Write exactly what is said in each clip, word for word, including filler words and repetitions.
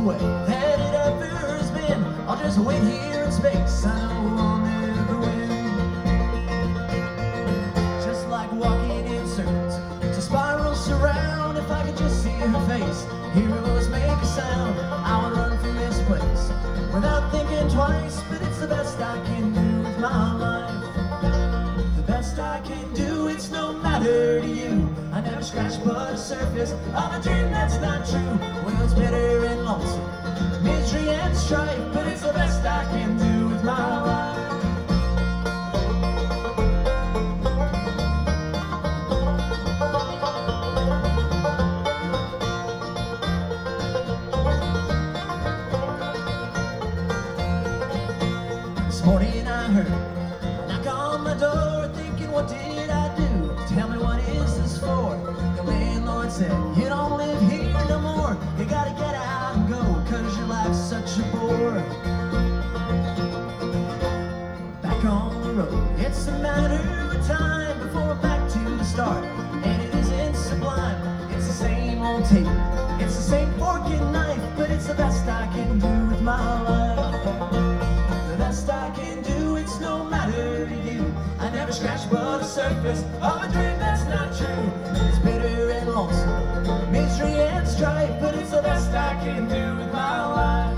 way that it ever has been. I'll just wait here in space, I know I'll never win. Just like walking in circles to spiral surround. If I could just see her face, heroes make a sound. I would run from this place without thinking twice, but it's the best I can do with my life. The best I can do, it's no matter to you. I never scratched but the surface of a dream that's not true. Well, it's bitter and lonesome, misery and strife, but it's the best I can do with my life. This morning I heard a knock on my door, thinking, what did I do? Tell me, what is this for? The landlord said, you don't live here no more. You gotta get out and go, cause your life's such a bore. Back on the road, it's a matter of time before I'm back to the start. And it isn't sublime, it's the same old tape, it's the same fork and knife, but it's the best I can do with my life. The best I can do, it's no matter to you. I never scratched but the surface of a dream that's not true. It's bitter and lonesome, misery and strife, but it's the best I can do with my life.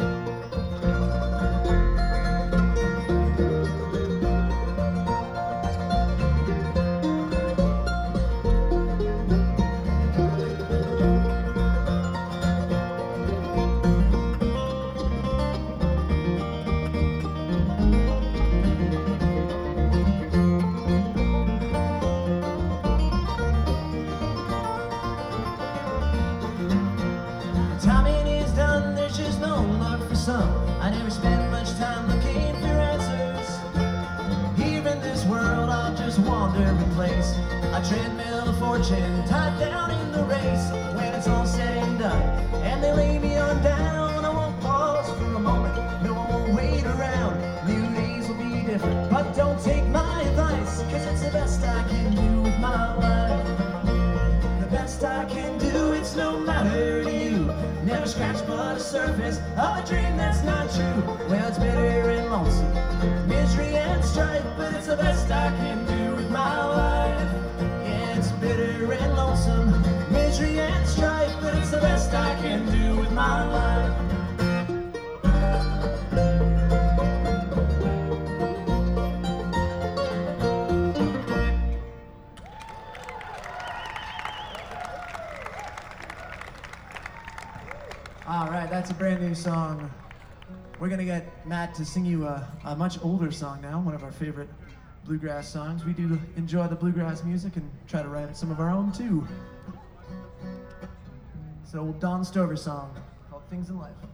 Timing is done, there's just no luck for some. I never spend much time looking for answers. Here in this world, I'll just wander in place. A treadmill of fortune, tied down in the race. When it's all said and done, and they lay me on down, I won't pause for a moment, no, I won't wait around. New days will be different, but don't take my advice, cause it's the best I can do with my life. The best I can do, it's no matter to you. Never scratched but the surface of a dream that's not true. Well, it's bitter and lonesome, misery and strife, but it's the best I can do with my life. Yeah, it's bitter and lonesome, misery and strife, but it's the best I can do with my life. All right, that's a brand new song. We're gonna get Matt to sing you a, a much older song now, one of our favorite bluegrass songs. We do enjoy the bluegrass music and try to write some of our own too. It's an old Don Stover song called Things in Life.